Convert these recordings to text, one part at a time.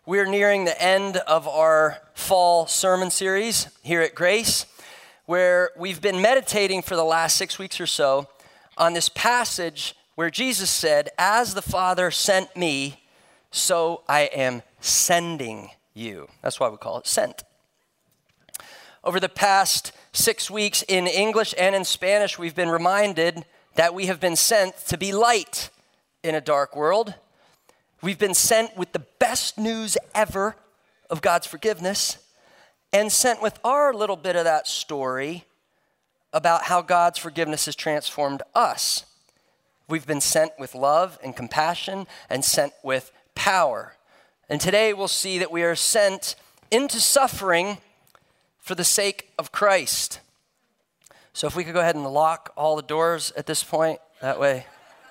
We're nearing the end of our fall sermon series here at Grace, where we've been meditating for the last 6 weeks or so on this passage where Jesus said, "As the Father sent me, so I am sending you." That's why we call it sent. Over the past 6 weeks in English and in Spanish, we've been reminded that we have been sent to be light in a dark world. We've been sent with the best news ever of God's forgiveness and sent with our little bit of that story about how God's forgiveness has transformed us. We've been sent with love and compassion and sent with power. And today we'll see that we are sent into suffering for the sake of Christ. So if we could go ahead and lock all the doors at this point, that way.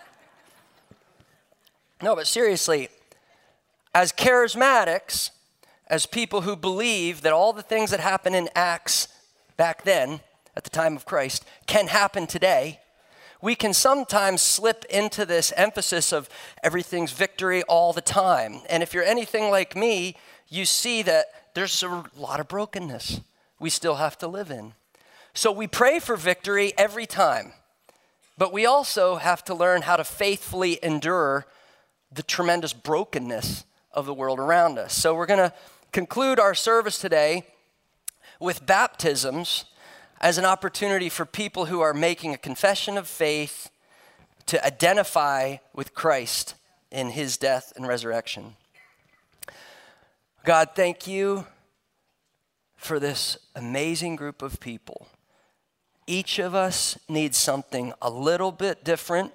No, but seriously, as charismatics, as people who believe that all the things that happened in Acts back then, at the time of Christ, can happen today, we can sometimes slip into this emphasis of everything's victory all the time. And if you're anything like me, you see that there's a lot of brokenness we still have to live in. So we pray for victory every time, but we also have to learn how to faithfully endure the tremendous brokenness of the world around us. So we're going to conclude our service today with baptisms as an opportunity for people who are making a confession of faith to identify with Christ in his death and resurrection. God, thank you for this amazing group of people. Each of us needs something a little bit different.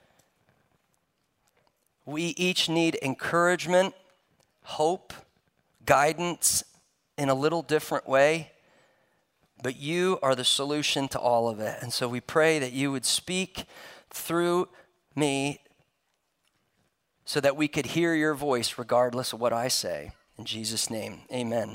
We each need encouragement, hope, guidance in a little different way, but you are the solution to all of it. And so we pray that you would speak through me so that we could hear your voice regardless of what I say. In Jesus' name, amen.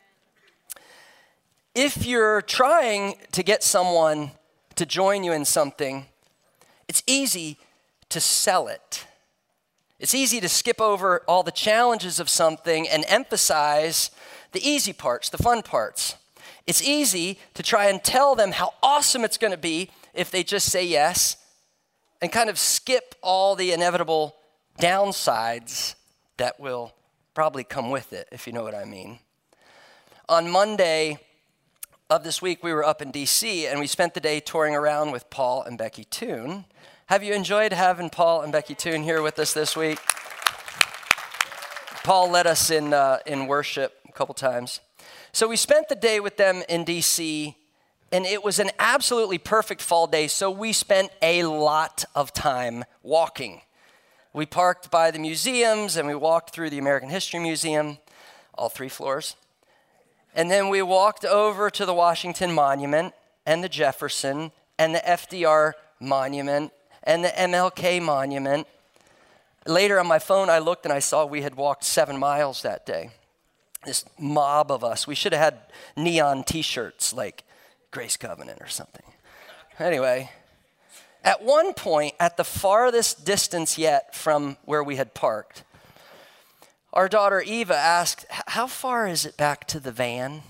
If you're trying to get someone to join you in something, it's easy to sell it. It's easy to skip over all the challenges of something and emphasize the easy parts, the fun parts. It's easy to try and tell them how awesome it's going to be if they just say yes and kind of skip all the inevitable downsides that will probably come with it, if you know what I mean. On Monday of this week, we were up in D.C. and we spent the day touring around with Paul and Becky Toon. Have you enjoyed having Paul and Becky Toon here with us this week? Paul led us in worship a couple times. So we spent the day with them in D.C., and it was an absolutely perfect fall day, so we spent a lot of time walking. We parked by the museums, and we walked through the American History Museum, all 3 floors. And then we walked over to the Washington Monument, and the Jefferson, and the FDR Monument, and the MLK Monument. Later on my phone, I looked and I saw we had walked 7 miles that day. This mob of us. We should have had neon t-shirts like Grace Covenant or something. Anyway, at one point, at the farthest distance yet from where we had parked, our daughter Eva asked, "How far is it back to the van?"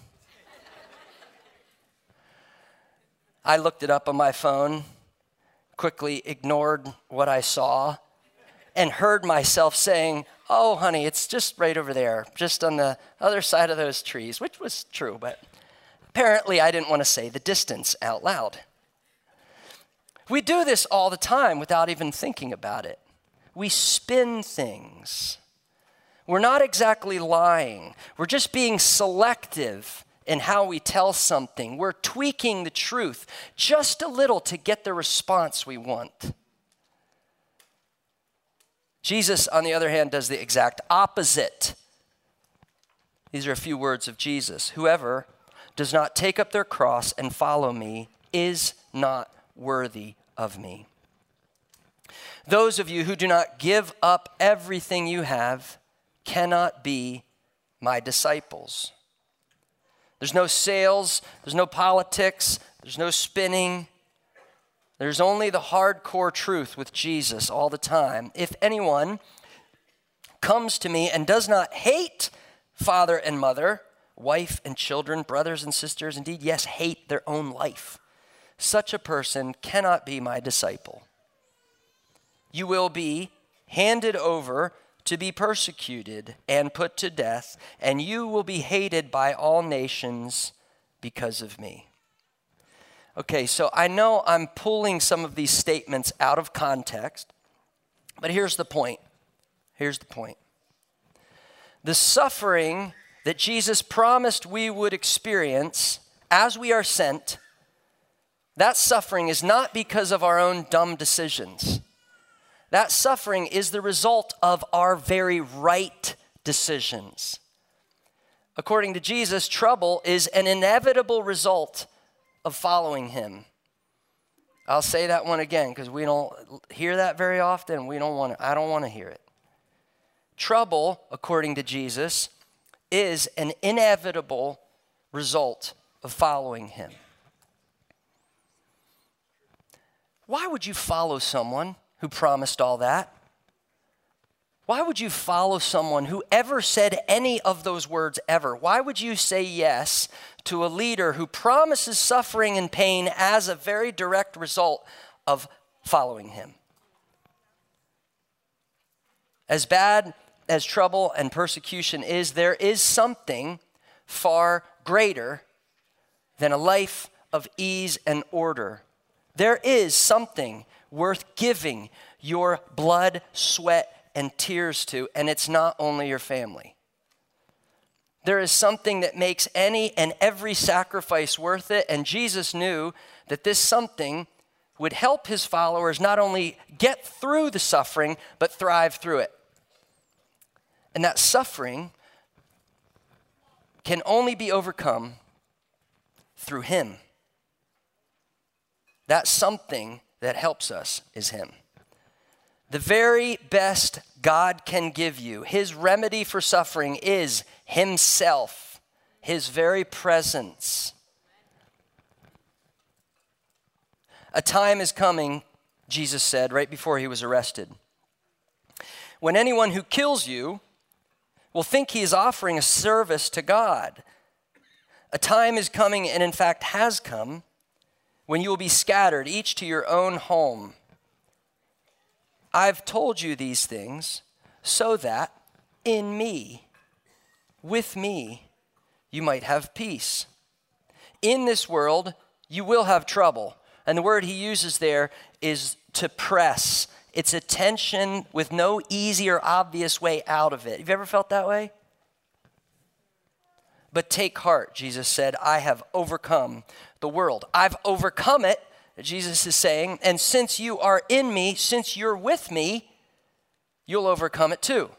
I looked it up on my phone, quickly ignored what I saw, and heard myself saying, "Oh, honey, it's just right over there, just on the other side of those trees," which was true, but apparently I didn't want to say the distance out loud. We do this all the time without even thinking about it. We spin things. We're not exactly lying. We're just being selective in how we tell something. We're tweaking the truth just a little to get the response we want. Jesus, on the other hand, does the exact opposite. These are a few words of Jesus. "Whoever does not take up their cross and follow me is not worthy of me. Those of you who do not give up everything you have cannot be my disciples." There's no sales, there's no politics, there's no spinning. There's only the hardcore truth with Jesus all the time. If anyone comes to me and does not hate father and mother, wife and children, brothers and sisters, indeed, yes, hate their own life. Such a person cannot be my disciple. You will be handed over to be persecuted and put to death, and you will be hated by all nations because of me. Okay, so I know I'm pulling some of these statements out of context, but here's the point. Here's the point. The suffering that Jesus promised we would experience as we are sent, that suffering is not because of our own dumb decisions. That suffering is the result of our very right decisions. According to Jesus, trouble is an inevitable result of following him. I'll say that one again because we don't hear that very often. I don't want to hear it. Trouble, according to Jesus, is an inevitable result of following him. Why would you follow someone who promised all that? Why would you follow someone who ever said any of those words ever? Why would you say yes to a leader who promises suffering and pain as a very direct result of following him? As bad as trouble and persecution is, there is something far greater than a life of ease and order. There is something worth giving your blood, sweat, and tears to, and it's not only your family. There is something that makes any and every sacrifice worth it, and Jesus knew that this something would help his followers not only get through the suffering, but thrive through it. And that suffering can only be overcome through him. That something that helps us is him. The very best God can give you, his remedy for suffering is himself, his very presence. A time is coming, Jesus said right before he was arrested, when anyone who kills you will think he is offering a service to God. A time is coming, and in fact has come, when you will be scattered, each to your own home. I've told you these things so that in me, with me, you might have peace. In this world, you will have trouble. And the word he uses there is to press. It's a tension with no easy or obvious way out of it. Have you ever felt that way? But take heart, Jesus said, I have overcome the world. I've overcome it, Jesus is saying, and since you are in me, since you're with me, you'll overcome it too.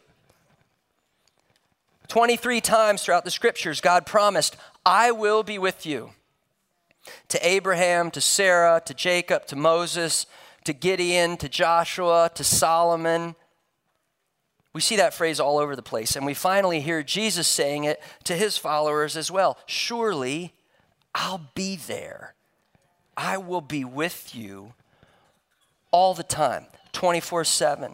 23 times throughout the scriptures, God promised, I will be with you. To Abraham, to Sarah, to Jacob, to Moses, to Gideon, to Joshua, to Solomon. We see that phrase all over the place, and we finally hear Jesus saying it to his followers as well. Surely, I'll be there. I will be with you all the time, 24/7,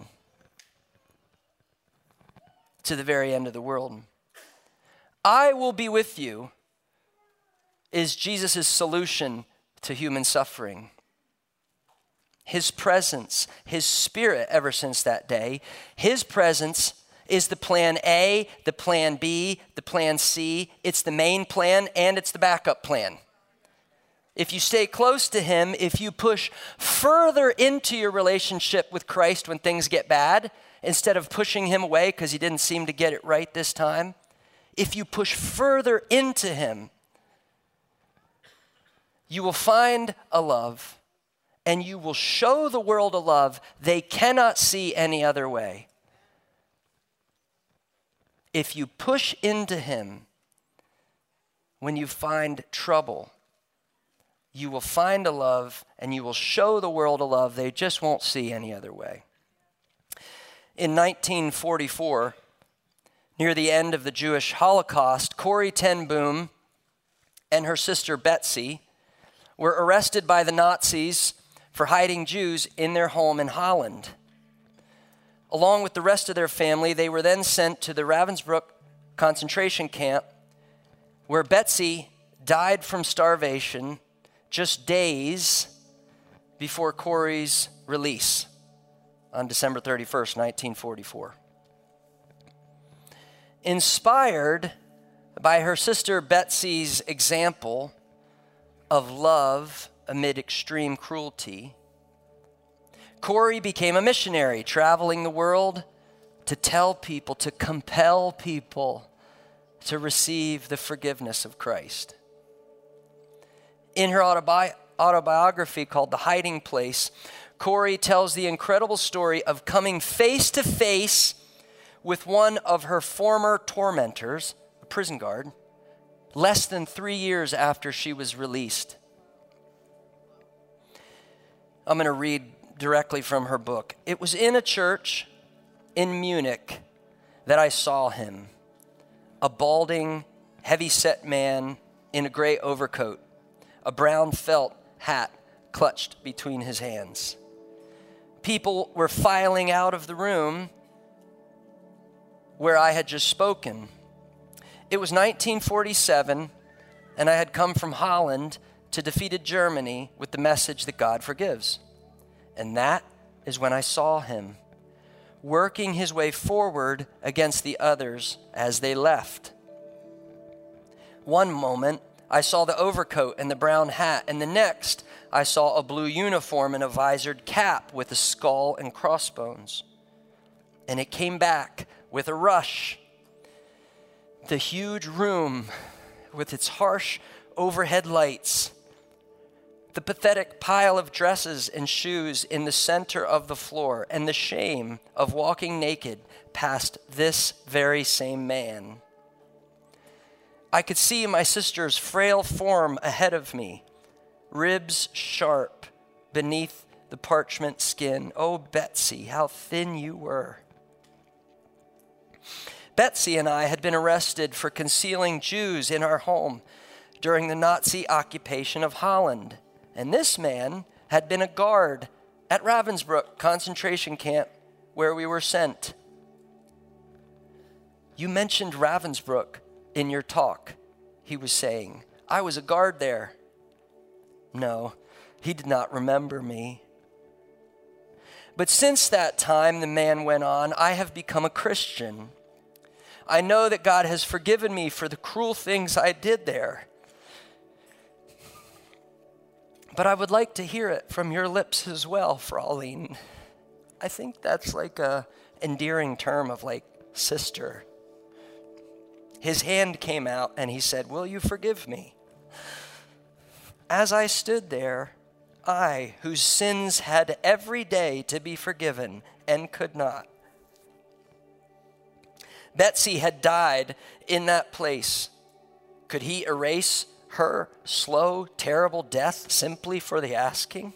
to the very end of the world. I will be with you is Jesus' solution to human suffering. His presence, his spirit ever since that day, his presence is the plan A, the plan B, the plan C. It's the main plan and it's the backup plan. If you stay close to him, if you push further into your relationship with Christ when things get bad, instead of pushing him away because he didn't seem to get it right this time, if you push further into him, you will find a love and you will show the world a love they cannot see any other way. If you push into him when you find trouble, you will find a love and you will show the world a love they just won't see any other way. In 1944, near the end of the Jewish Holocaust, Corrie ten Boom and her sister Betsy were arrested by the Nazis for hiding Jews in their home in Holland. Along with the rest of their family, they were then sent to the Ravensbrück concentration camp where Betsy died from starvation just days before Corey's release on December 31st, 1944. Inspired by her sister Betsy's example of love amid extreme cruelty, Corey became a missionary, traveling the world to tell people, to compel people to receive the forgiveness of Christ. In her autobiography called The Hiding Place, Corey tells the incredible story of coming face to face with one of her former tormentors, a prison guard, less than 3 years after she was released. I'm going to read directly from her book. It was in a church in Munich that I saw him, a balding, heavy-set man in a gray overcoat, a brown felt hat clutched between his hands. People were filing out of the room where I had just spoken. It was 1947, and I had come from Holland to defeated Germany with the message that God forgives. And that is when I saw him working his way forward against the others as they left. One moment, I saw the overcoat and the brown hat, and the next, I saw a blue uniform and a visored cap with a skull and crossbones. And it came back with a rush. The huge room with its harsh overhead lights, the pathetic pile of dresses and shoes in the center of the floor, and the shame of walking naked past this very same man. I could see my sister's frail form ahead of me, ribs sharp beneath the parchment skin. Oh, Betsy, how thin you were. Betsy and I had been arrested for concealing Jews in our home during the Nazi occupation of Holland. And this man had been a guard at Ravensbrück concentration camp where we were sent. You mentioned Ravensbrück in your talk, he was saying. I was a guard there. No, he did not remember me. But since that time, the man went on, I have become a Christian. I know that God has forgiven me for the cruel things I did there. But I would like to hear it from your lips as well, Fraulein. I think that's like a endearing term of like sister. His hand came out and he said, will you forgive me? As I stood there, I, whose sins had every day to be forgiven and could not. Betsy had died in that place. Could he erase her slow, terrible death simply for the asking?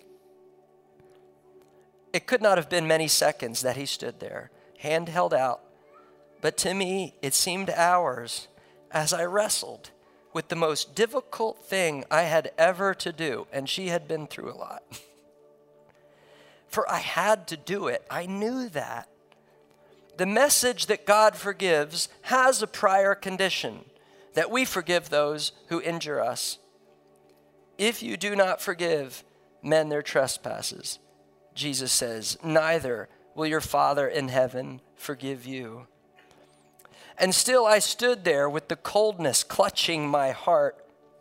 It could not have been many seconds that he stood there, hand held out, but to me it seemed hours as I wrestled with the most difficult thing I had ever to do, and she had been through a lot. For I had to do it. I knew that. The message that God forgives has a prior condition, that we forgive those who injure us. If you do not forgive men their trespasses, Jesus says, neither will your Father in heaven forgive you. And still I stood there with the coldness clutching my heart.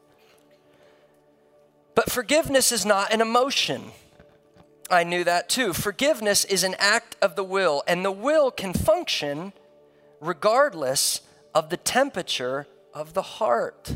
But forgiveness is not an emotion. I knew that too. Forgiveness is an act of the will, and the will can function regardless of the temperature of the heart.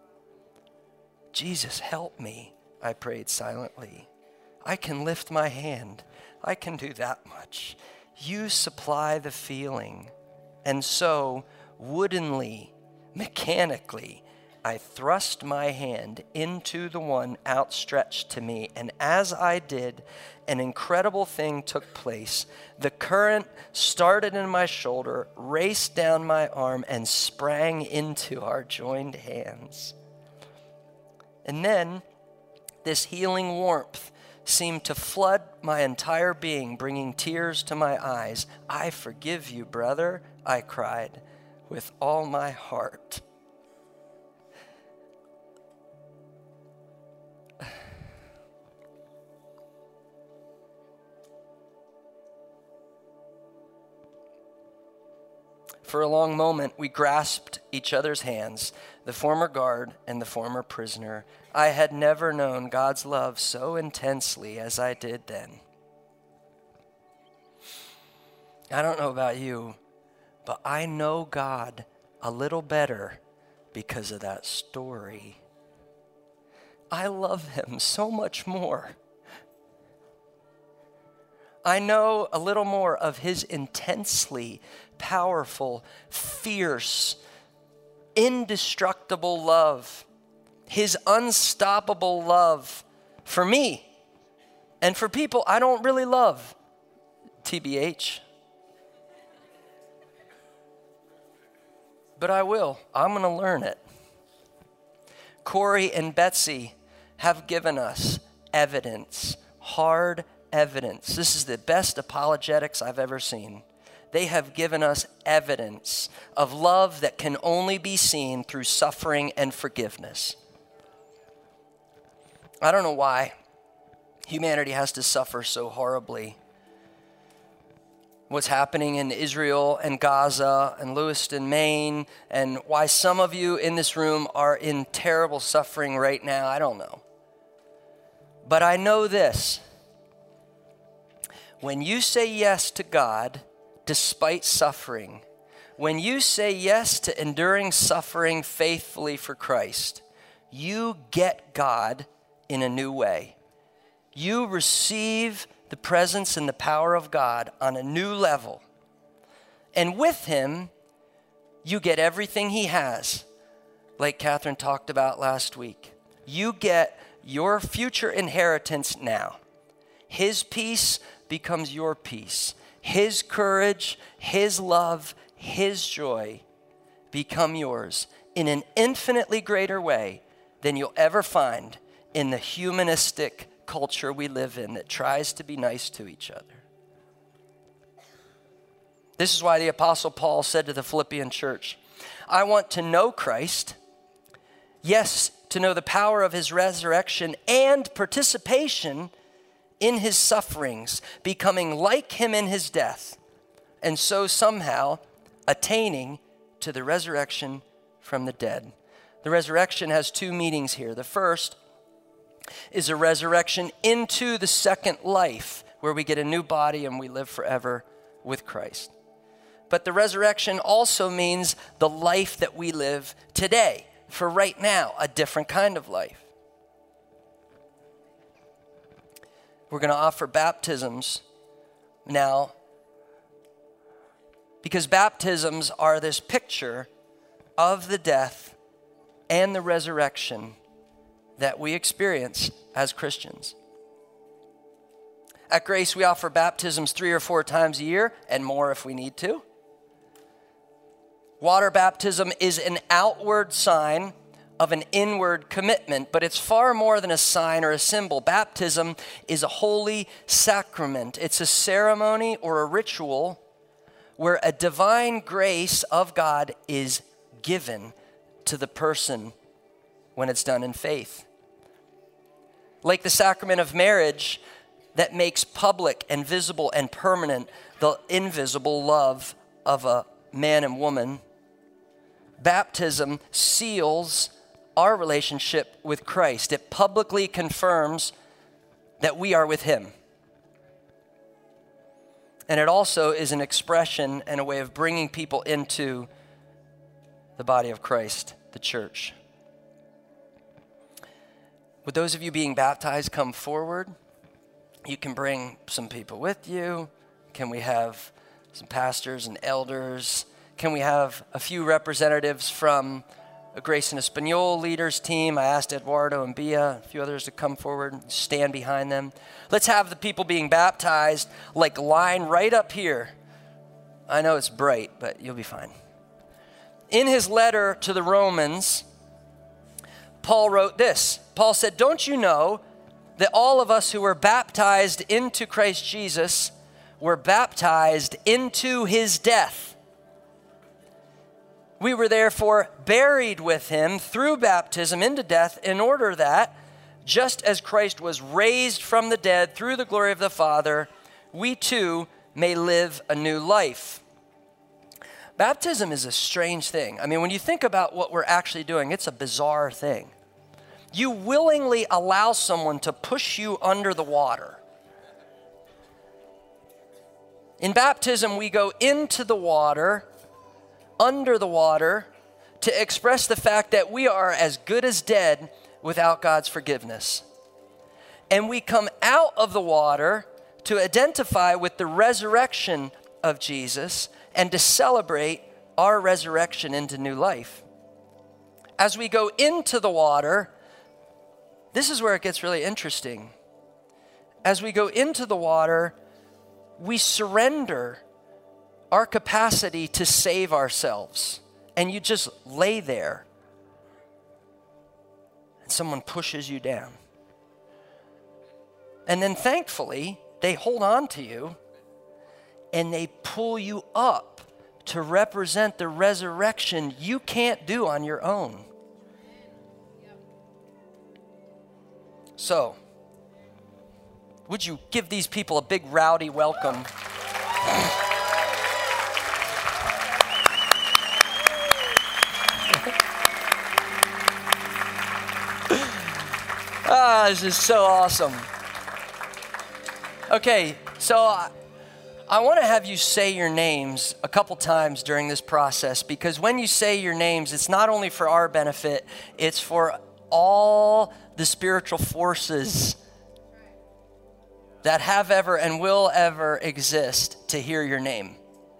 Jesus, help me, I prayed silently. I can lift my hand. I can do that much. You supply the feeling. And so, woodenly, mechanically, I thrust my hand into the one outstretched to me, and as I did, an incredible thing took place. The current started in my shoulder, raced down my arm, and sprang into our joined hands. And then, this healing warmth seemed to flood my entire being, bringing tears to my eyes. I forgive you, brother, I cried, with all my heart. For a long moment, we grasped each other's hands, the former guard and the former prisoner. I had never known God's love so intensely as I did then. I don't know about you, but I know God a little better because of that story. I love him so much more. I know a little more of his intensely powerful, fierce, indestructible love, his unstoppable love for me and for people I don't really love, TBH. But I will. I'm going to learn it. Corey and Betsy have given us evidence, hard evidence. This is the best apologetics I've ever seen. They have given us evidence of love that can only be seen through suffering and forgiveness. I don't know why humanity has to suffer so horribly. What's happening in Israel and Gaza and Lewiston, Maine, and why some of you in this room are in terrible suffering right now, I don't know. But I know this. When you say yes to God, despite suffering, when you say yes to enduring suffering faithfully for Christ, you get God in a new way. You receive the presence and the power of God on a new level. And with him, you get everything he has, like Catherine talked about last week. You get your future inheritance now. His peace becomes your peace. His courage, his love, his joy become yours in an infinitely greater way than you'll ever find in the humanistic culture we live in that tries to be nice to each other. This is why the Apostle Paul said to the Philippian church, I want to know Christ, yes, to know the power of his resurrection and participation in his sufferings, becoming like him in his death, and so somehow attaining to the resurrection from the dead. The resurrection has two meanings here. The first is a resurrection into the second life, where we get a new body and we live forever with Christ. But the resurrection also means the life that we live today, for right now, a different kind of life. We're going to offer baptisms now, because baptisms are this picture of the death and the resurrection that we experience as Christians. At Grace, we offer baptisms 3 or 4 times a year, and more if we need to. Water baptism is an outward sign of an inward commitment, but it's far more than a sign or a symbol. Baptism is a holy sacrament. It's a ceremony or a ritual where a divine grace of God is given to the person when it's done in faith. Like the sacrament of marriage that makes public and visible and permanent the invisible love of a man and woman, baptism seals our relationship with Christ. It publicly confirms that we are with him. And it also is an expression and a way of bringing people into the body of Christ, the church. Would those of you being baptized come forward? You can bring some people with you. Can we have some pastors and elders? Can we have a few representatives from a Grace and Espanol leaders team? I asked Eduardo and Bia, a few others to come forward and stand behind them. Let's have the people being baptized line right up here. I know it's bright, but you'll be fine. In his letter to the Romans, Paul wrote this. Paul said, don't you know that all of us who were baptized into Christ Jesus were baptized into his death? We were therefore buried with him through baptism into death, in order that, just as Christ was raised from the dead through the glory of the Father, we too may live a new life. Baptism is a strange thing. I mean, when you think about what we're actually doing, it's a bizarre thing. You willingly allow someone to push you under the water. In baptism, we go into the water, under the water, to express the fact that we are as good as dead without God's forgiveness. And we come out of the water to identify with the resurrection of Jesus and to celebrate our resurrection into new life. As we go into the water, this is where it gets really interesting. As we go into the water, we surrender our capacity to save ourselves. And you just lay there. And someone pushes you down. And then thankfully, they hold on to you and they pull you up to represent the resurrection you can't do on your own. So, would you give these people a big rowdy welcome? This is so awesome. Okay, so I want to have you say your names a couple times during this process, because when you say your names, it's not only for our benefit, it's for all the spiritual forces that have ever and will ever exist to hear your name.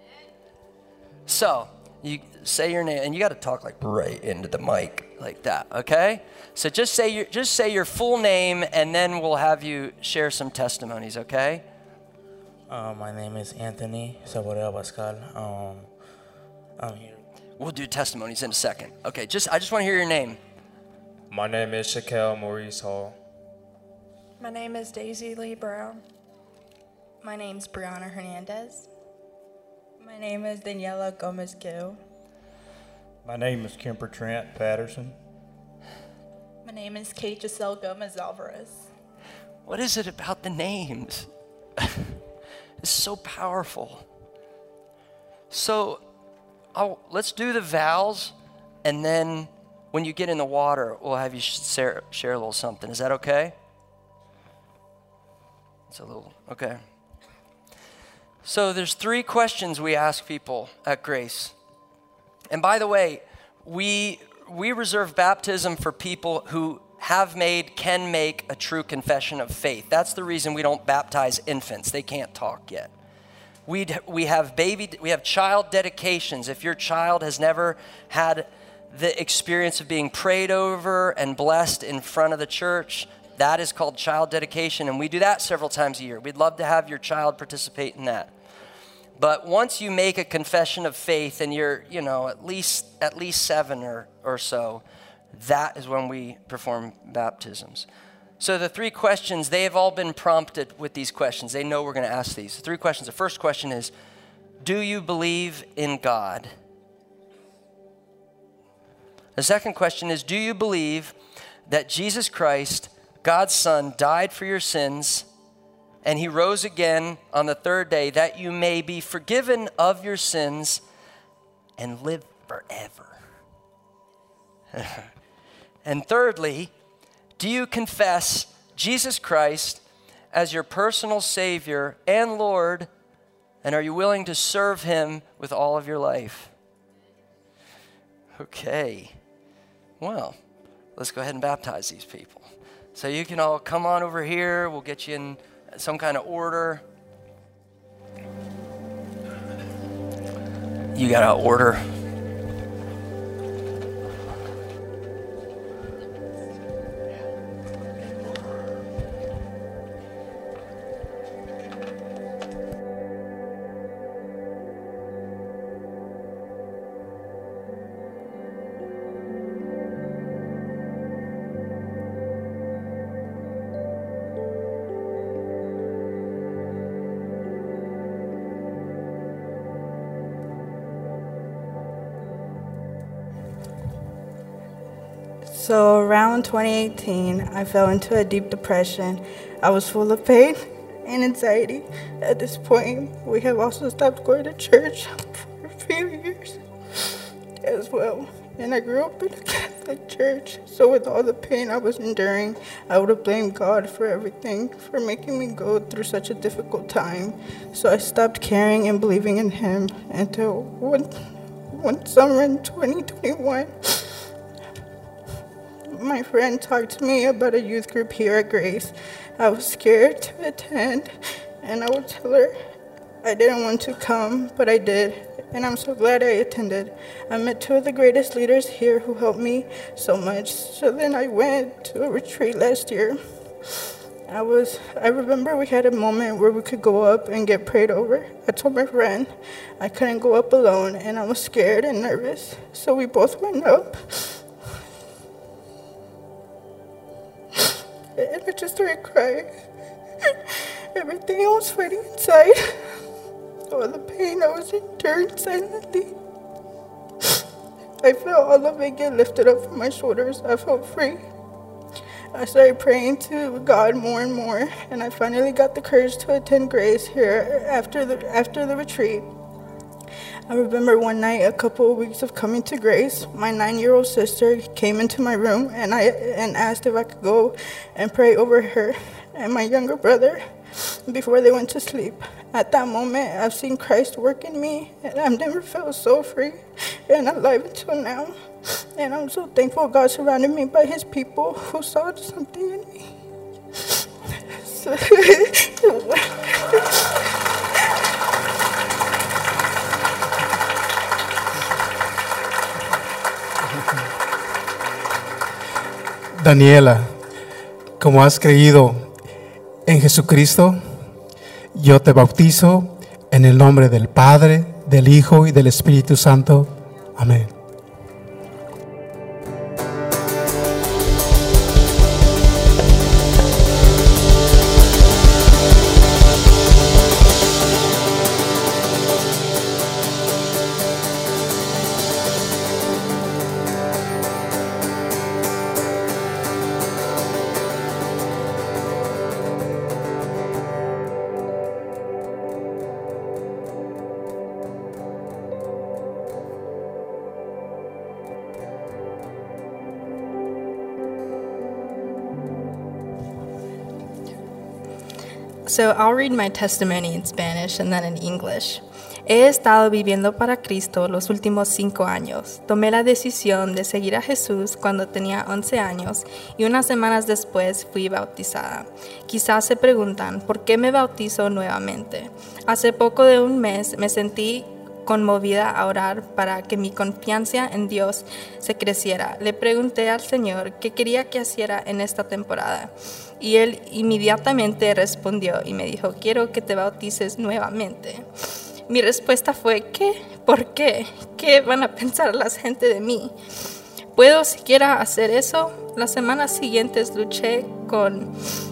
So, you say your name, and you got to talk like right into the mic like that, okay? So just say your full name, and then we'll have you share some testimonies, okay? My name is Anthony Saborea Pascal. I'm here. We'll do testimonies in a second. Okay, I just want to hear your name. My name is Shaquille Maurice Hall. My name is Daisy Lee Brown. My name's Brianna Hernandez. My name is Daniela Gomez-Gill. My name is Kemper Trent Patterson. My name is Kate Giselle Gomez-Alvarez. What is it about the names? It's so powerful. So let's do the vows, and then when you get in the water, we'll have you share a little something. Is that okay? It's a little, okay. So there's 3 questions we ask people at Grace. And by the way, we reserve baptism for people who can make a true confession of faith. That's the reason we don't baptize infants. They can't talk yet. We have child dedications. If your child has never had the experience of being prayed over and blessed in front of the church, that is called child dedication, and we do that several times a year. We'd love to have your child participate in that. But once you make a confession of faith and you're, at least 7 or so, that is when we perform baptisms. So the 3 questions, they have all been prompted with these questions. They know we're going to ask these. 3 questions. The first question is, do you believe in God? The second question is, do you believe that Jesus Christ, God's Son, died for your sins and he rose again on the 3rd day that you may be forgiven of your sins and live forever? And thirdly, do you confess Jesus Christ as your personal Savior and Lord, and are you willing to serve him with all of your life? Okay, well, let's go ahead and baptize these people. So you can all come on over here. We'll get you in some kind of order. You got to order. So around 2018, I fell into a deep depression. I was full of pain and anxiety. At this point, we have also stopped going to church for a few years as well. And I grew up in a Catholic church, so with all the pain I was enduring, I would have blamed God for everything, for making me go through such a difficult time. So I stopped caring and believing in Him until one summer in 2021, my friend talked to me about a youth group here at Grace. I was scared to attend, and I would tell her I didn't want to come, but I did, and I'm so glad I attended. I met two of the greatest leaders here who helped me so much. So then I went to a retreat last year. I remember we had a moment where we could go up and get prayed over. I told my friend I couldn't go up alone, and I was scared and nervous. So we both went up. And I just started crying. Everything I was fighting inside, all the pain I was enduring silently, I felt all of it get lifted up from my shoulders. I felt free. I started praying to God more and more, and I finally got the courage to attend Grace here after the retreat. I remember one night, a couple of weeks of coming to Grace, my 9-year-old sister came into my room and asked if I could go and pray over her and my younger brother before they went to sleep. At that moment, I've seen Christ work in me, and I've never felt so free and alive until now. And I'm so thankful God surrounded me by His people who saw something in me. Daniela, como has creído en Jesucristo, yo te bautizo en el nombre del Padre, del Hijo y del Espíritu Santo. Amén. So I'll read my testimony in Spanish and then in English. He estado viviendo para Cristo los últimos 5 años. Tomé la decisión de seguir a Jesús cuando tenía 11 años y unas semanas después fui bautizada. Quizás se preguntan, ¿por qué me bautizo nuevamente? Hace poco de un mes me sentí conmovida a orar para que mi confianza en Dios se creciera. Le pregunté al Señor qué quería que hiciera en esta temporada y Él inmediatamente respondió y me dijo, quiero que te bautices nuevamente. Mi respuesta fue, ¿qué? ¿Por qué? ¿Qué van a pensar la gente de mí? ¿Puedo siquiera hacer eso? Las semanas siguientes luché con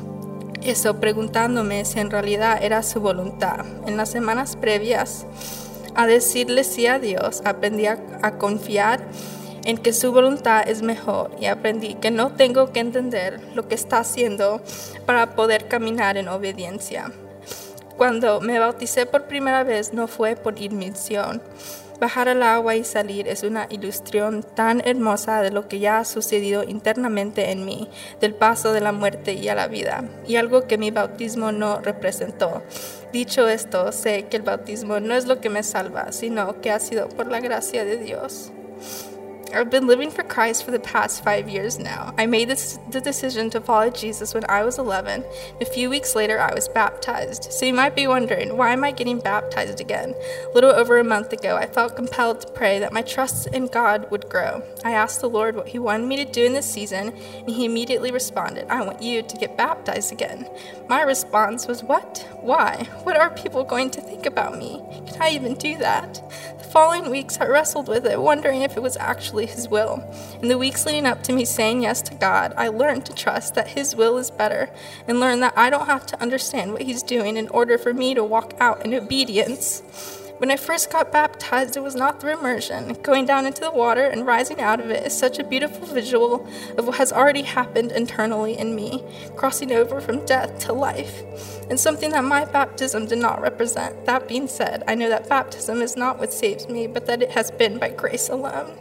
eso, preguntándome si en realidad era su voluntad. En las semanas previas a decirle sí a Dios, aprendí a confiar en que su voluntad es mejor y aprendí que no tengo que entender lo que está haciendo para poder caminar en obediencia. Cuando me bauticé por primera vez no fue por inmersión. Bajar al agua y salir es una ilustración tan hermosa de lo que ya ha sucedido internamente en mí, del paso de la muerte y a la vida, y algo que mi bautismo no representó. Dicho esto, sé que el bautismo no es lo que me salva, sino que ha sido por la gracia de Dios. I've been living for Christ for the past 5 years now. I made the decision to follow Jesus when I was 11. A few weeks later, I was baptized. So you might be wondering, why am I getting baptized again? A little over a month ago, I felt compelled to pray that my trust in God would grow. I asked the Lord what He wanted me to do in this season, and He immediately responded, I want you to get baptized again. My response was, what? Why? What are people going to think about me? Can I even do that? The following weeks, I wrestled with it, wondering if it was actually His will. In the weeks leading up to me saying yes to God, I learned to trust that His will is better and learned that I don't have to understand what He's doing in order for me to walk out in obedience. When I first got baptized, it was not through immersion. Going down into the water and rising out of it is such a beautiful visual of what has already happened internally in me, crossing over from death to life, and something that my baptism did not represent. That being said, I know that baptism is not what saves me, but that it has been by grace alone.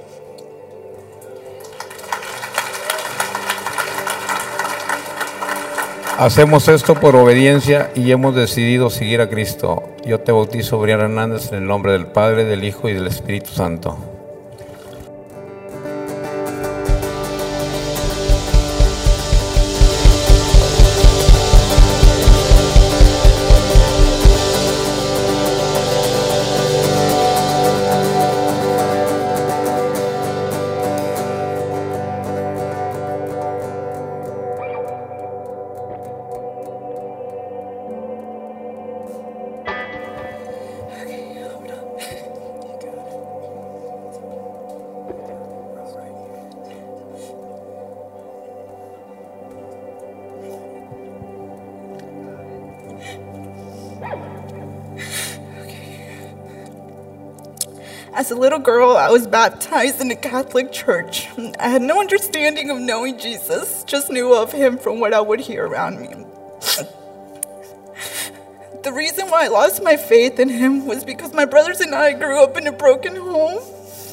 Hacemos esto por obediencia y hemos decidido seguir a Cristo. Yo te bautizo, Brian Hernández, en el nombre del Padre, del Hijo y del Espíritu Santo. As a little girl, I was baptized in a Catholic church. I had no understanding of knowing Jesus, just knew of him from what I would hear around me. The reason why I lost my faith in him was because my brothers and I grew up in a broken home.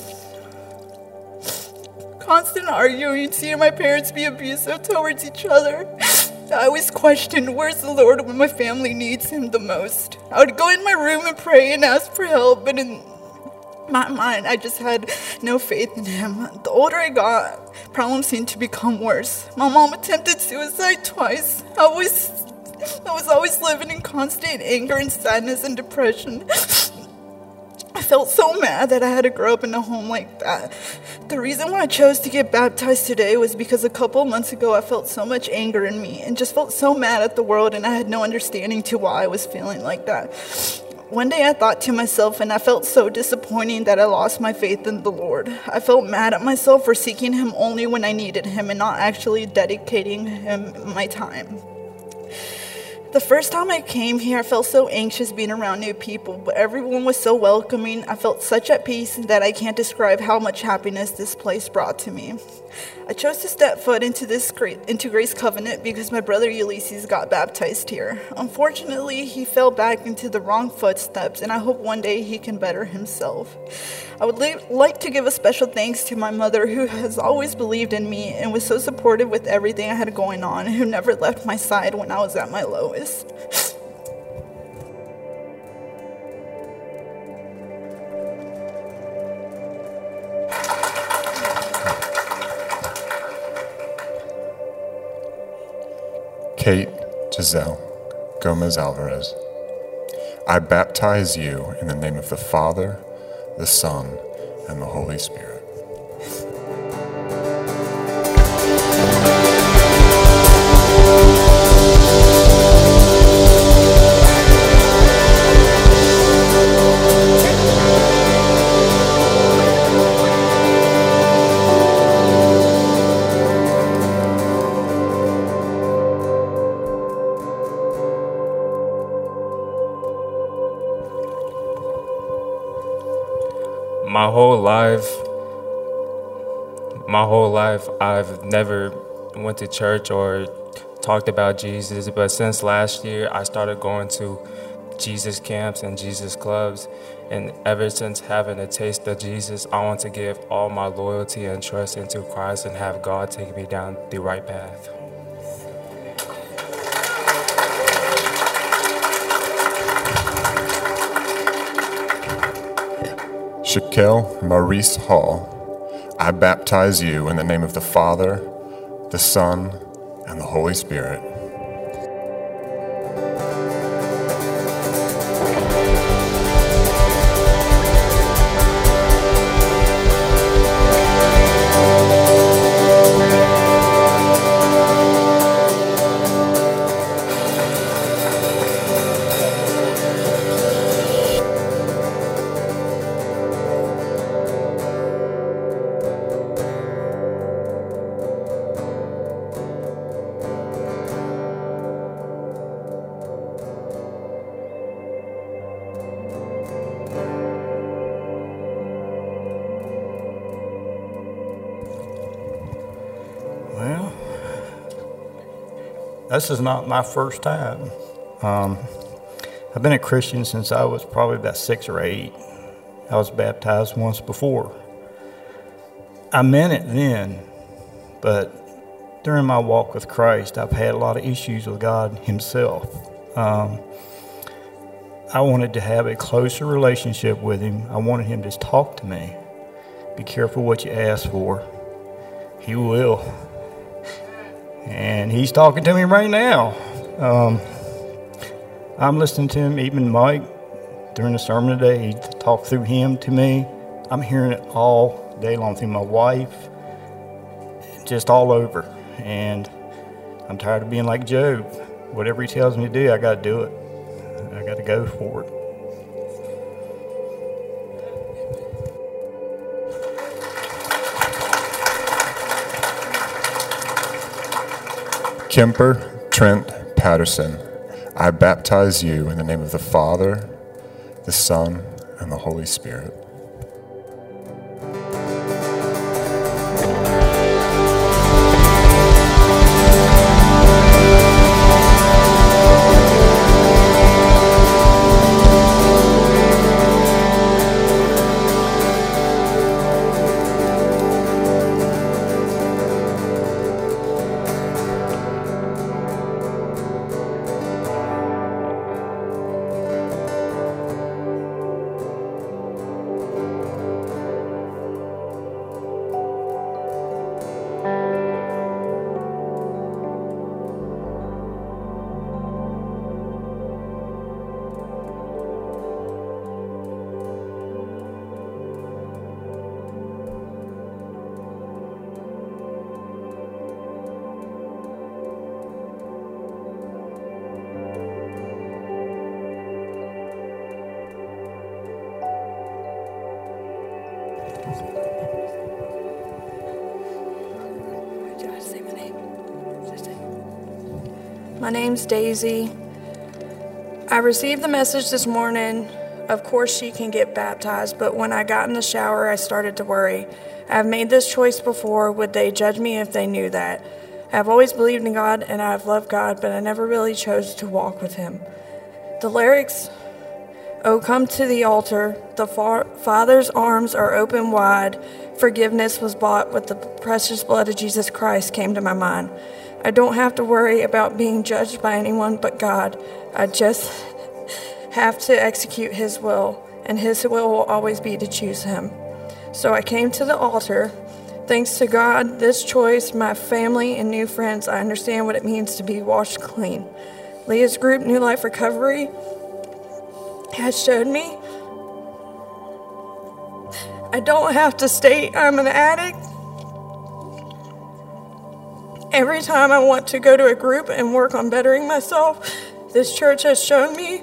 Constant arguing, seeing my parents be abusive towards each other. I always questioned, where's the Lord when my family needs him the most? I would go in my room and pray and ask for help, but in my mind, I just had no faith in him. The older I got, problems seemed to become worse. My mom attempted suicide twice. I was always living in constant anger and sadness and depression. I felt so mad that I had to grow up in a home like that. The reason why I chose to get baptized today was because a couple of months ago I felt so much anger in me and just felt so mad at the world, and I had no understanding to why I was feeling like that. One day I thought to myself, and I felt so disappointing that I lost my faith in the Lord. I felt mad at myself for seeking him only when I needed him and not actually dedicating him my time. The first time I came here, I felt so anxious being around new people, but everyone was so welcoming. I felt such at peace that I can't describe how much happiness this place brought to me. I chose to step foot into Grace Covenant because my brother Ulysses got baptized here. Unfortunately, he fell back into the wrong footsteps, and I hope one day he can better himself. I would like to give a special thanks to my mother, who has always believed in me and was so supportive with everything I had going on, who never left my side when I was at my lowest. Kate Giselle Gomez Alvarez, I baptize you in the name of the Father, the Son, and the Holy Spirit. My whole life, I've never went to church or talked about Jesus, but since last year, I started going to Jesus camps and Jesus clubs, and ever since having a taste of Jesus, I want to give all my loyalty and trust into Christ and have God take me down the right path. Shaquille Maurice Hall, I baptize you in the name of the Father, the Son, and the Holy Spirit. this is not my first time. I've been a Christian since I was probably about 6 or 8. I was baptized once before. I meant it then, but during my walk with Christ, I've had a lot of issues with God Himself. I wanted to have a closer relationship with Him. I wanted Him to talk to me. Be careful what you ask for. He will. And He's talking to me right now. I'm listening to Him, even Mike, during the sermon today. He talked through him to me. I'm hearing it all day long through my wife, just all over. And I'm tired of being like Job. Whatever He tells me to do, I got to do it. I got to go for it. Kemper Trent Patterson, I baptize you in the name of the Father, the Son, and the Holy Spirit. My name's Daisy. I received the message this morning. Of course she can get baptized, but when I got in the shower, I started to worry. I've made this choice before. Would they judge me if they knew that? I've always believed in God and I've loved God, but I never really chose to walk with Him. The lyrics, "Oh, come to the altar, the Father's arms are open wide, forgiveness was bought with the precious blood of Jesus Christ," came to my mind. I don't have to worry about being judged by anyone but God. I just have to execute His will, and His will always be to choose Him. So I came to the altar. Thanks to God, this choice, my family, and new friends, I understand what it means to be washed clean. Leah's group, New Life Recovery, has showed me I don't have to state I'm an addict. Every time I want to go to a group and work on bettering myself, this church has shown me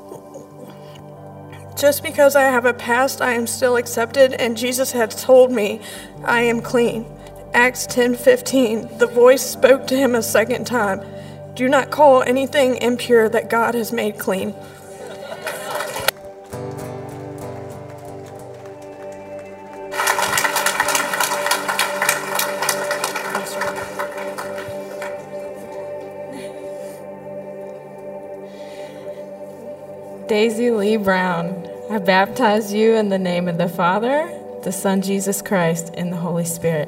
just because I have a past, I am still accepted, and Jesus has told me I am clean. Acts 10:15, the voice spoke to him a second time. Do not call anything impure that God has made clean. Daisy Lee Brown, I baptize you in the name of the Father, the Son Jesus Christ, and the Holy Spirit.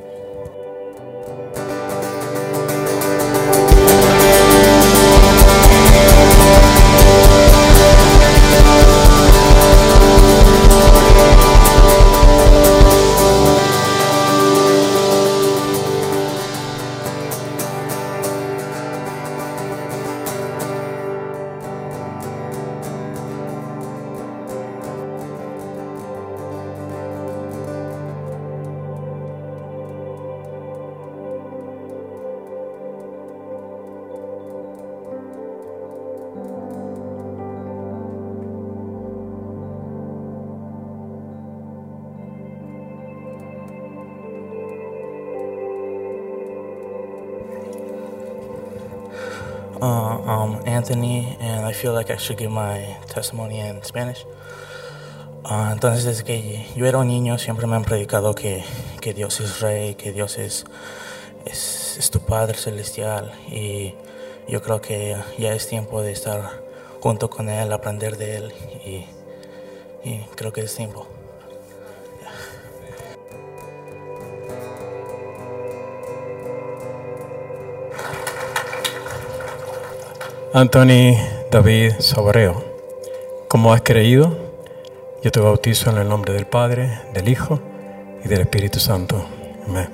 Anthony, and I feel like I should give my testimony in Spanish. Entonces, desde que yo era un niño, siempre me han predicado que Dios es Rey, que Dios es tu Padre Celestial. Y yo creo que ya es tiempo de estar junto con Él, aprender de Él y creo que es tiempo. Anthony David Sabareo, como has creído, yo te bautizo en el nombre del Padre, del Hijo y del Espíritu Santo. Amén.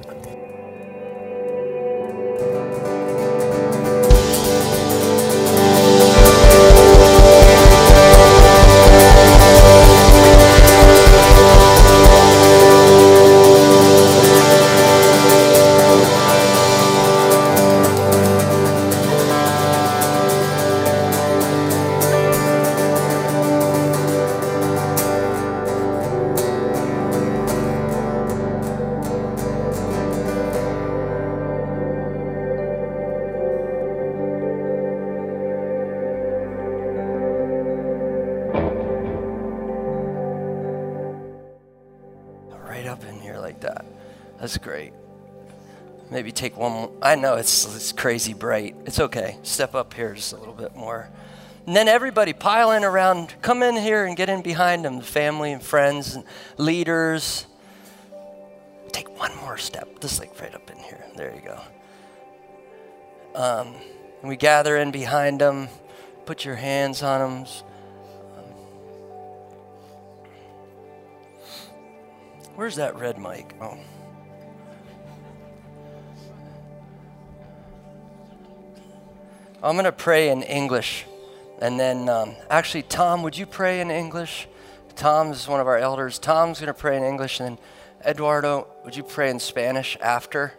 That's great. Maybe take one more. I know it's crazy bright. It's okay. Step up here just a little bit more. And then everybody pile in around. Come in here and get in behind them. Family and friends and leaders. Take one more step. Just like right up in here. There you go. And we gather in behind them. Put your hands on them. Where's that red mic? Oh. I'm going to pray in English. And then, actually, Tom, would you pray in English? Tom is one of our elders. Tom's going to pray in English. And then, Eduardo, would you pray in Spanish after?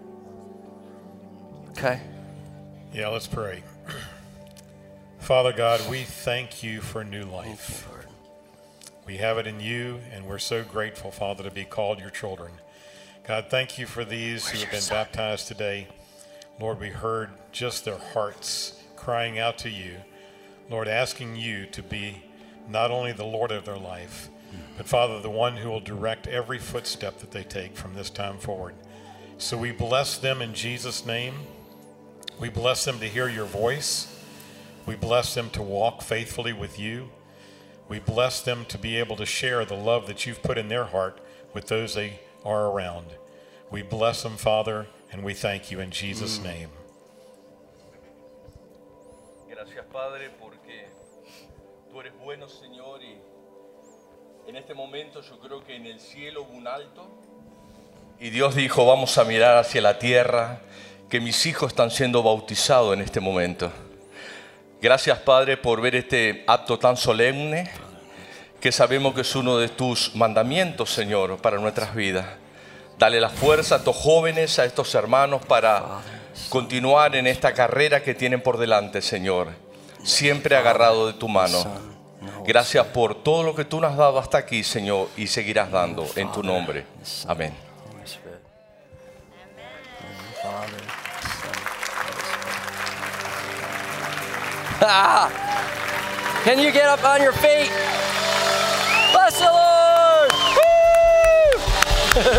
Okay. Yeah, let's pray. Father God, we thank you for new life. We have it in you, and we're so grateful, Father, to be called your children. God, thank you for these who have been baptized today. Lord, we heard just their hearts crying out to you. Lord, asking you to be not only the Lord of their life, but Father, the one who will direct every footstep that they take from this time forward. So we bless them in Jesus' name. We bless them to hear your voice. We bless them to walk faithfully with you. We bless them to be able to share the love that you've put in their heart with those they are around. We bless them, Father, and we thank you in Jesus' name. Gracias, Padre, porque tú eres bueno, Señor, y en este momento yo creo que en el cielo hubo un alto y Dios dijo, vamos a mirar hacia la tierra, que mis hijos están siendo bautizados en este momento. Gracias, Padre, por ver este acto tan solemne que sabemos que es uno de tus mandamientos, Señor, para nuestras vidas. Dale la fuerza a estos jóvenes, a estos hermanos para continuar en esta carrera que tienen por delante, Señor, siempre agarrado de tu mano. Gracias por todo lo que tú nos has dado hasta aquí, Señor, y seguirás dando en tu nombre. Amén. Can you get up on your feet? Bless the Lord! Woo!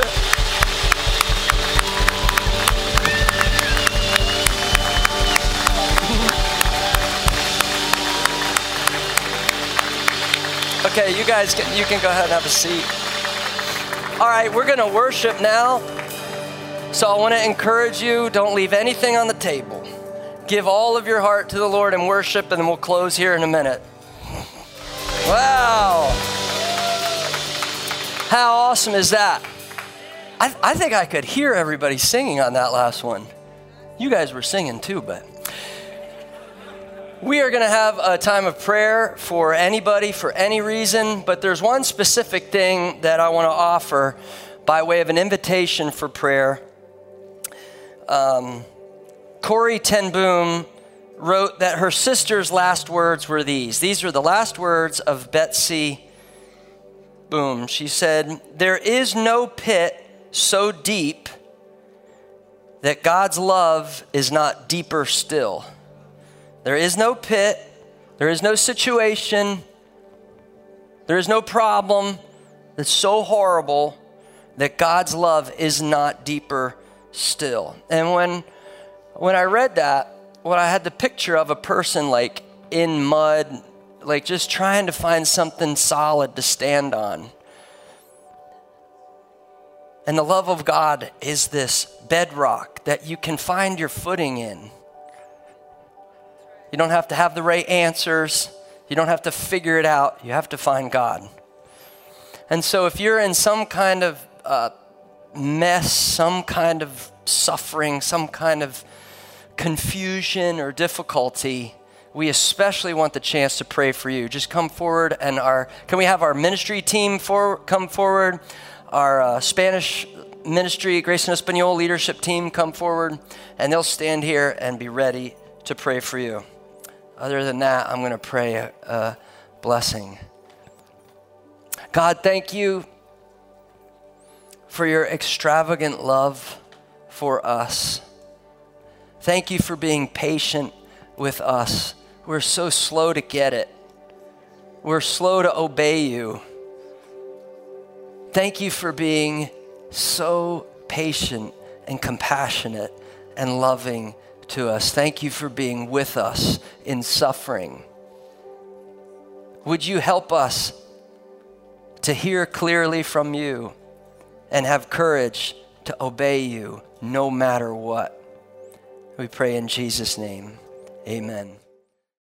Okay, you guys, you can go ahead and have a seat. All right, we're going to worship now. So I want to encourage you, don't leave anything on the table. Give all of your heart to the Lord and worship, and then we'll close here in a minute. Wow. How awesome is that? I think I could hear everybody singing on that last one. You guys were singing too, but we are going to have a time of prayer for anybody, for any reason, but there's one specific thing that I want to offer by way of an invitation for prayer. Corrie ten Boom wrote that her sister's last words were these. These were the last words of Betsy Boom. She said, "There is no pit so deep that God's love is not deeper still." There is no pit, there is no situation, there is no problem that's so horrible that God's love is not deeper still. And when I read that, what I had the picture of a person like in mud, like just trying to find something solid to stand on. And the love of God is this bedrock that you can find your footing in. You don't have to have the right answers. You don't have to figure it out. You have to find God. And so if you're in some kind of mess, some kind of suffering, some kind of confusion or difficulty, we especially want the chance to pray for you. Just come forward and can we have our ministry team come forward? Our Spanish ministry, Grace en Español leadership team come forward, and they'll stand here and be ready to pray for you. Other than that, I'm going to pray a blessing. God, thank you for your extravagant love for us. Thank you for being patient with us. We're so slow to get it. We're slow to obey you. Thank you for being so patient and compassionate and loving to us. Thank you for being with us in suffering. Would you help us to hear clearly from you and have courage to obey you no matter what? We pray in Jesus' name. Amen.